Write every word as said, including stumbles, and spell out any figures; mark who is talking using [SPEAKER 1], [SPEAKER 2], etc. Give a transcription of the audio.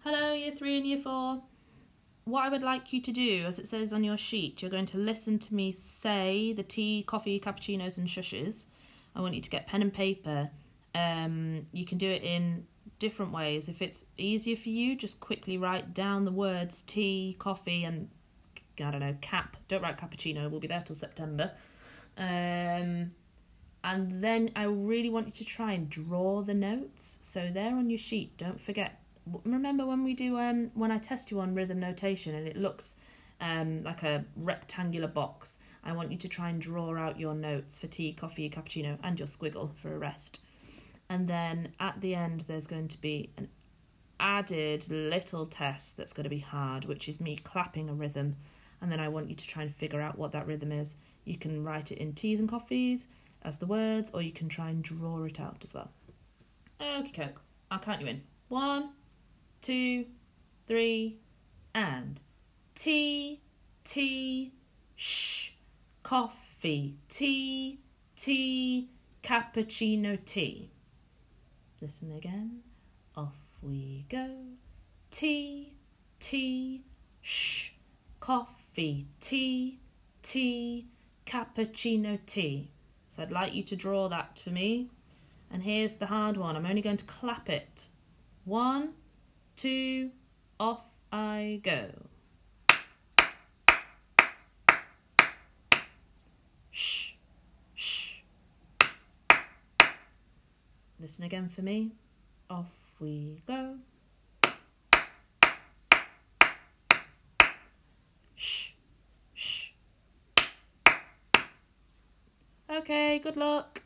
[SPEAKER 1] Hello, year three and year four. What I would like you to do, as it says on your sheet, you're going to listen to me say the tea, coffee, cappuccinos and shushes. I want you to get pen and paper. Um, you can do it in different ways. If it's easier for you, just quickly write down the words tea, coffee and, I don't know, cap. Don't write cappuccino, we'll be there till September. Um, and then I really want you to try and draw the notes. So there on your sheet, don't forget. Remember when we do um when I test you on rhythm notation and it looks um like a rectangular box, I want you to try and draw out your notes for tea, coffee, cappuccino and your squiggle for a rest. And then at the end there's going to be an added little test that's going to be hard, which is me clapping a rhythm, and then I want you to try and figure out what that rhythm is. You can write it in teas and coffees as the words, or you can try and draw it out as well. Okay, Coke. I'll count you in. One, two, three, and tea, tea, shh, coffee, tea, tea, cappuccino, tea. Listen again. Off we go. Tea, tea, shh, coffee, tea, tea, cappuccino, tea. So I'd like you to draw that for me. And here's the hard one. I'm only going to clap it. One, two, off I go. Shh, shh. Listen again for me. Off we go. Shh, shh. Okay, good luck.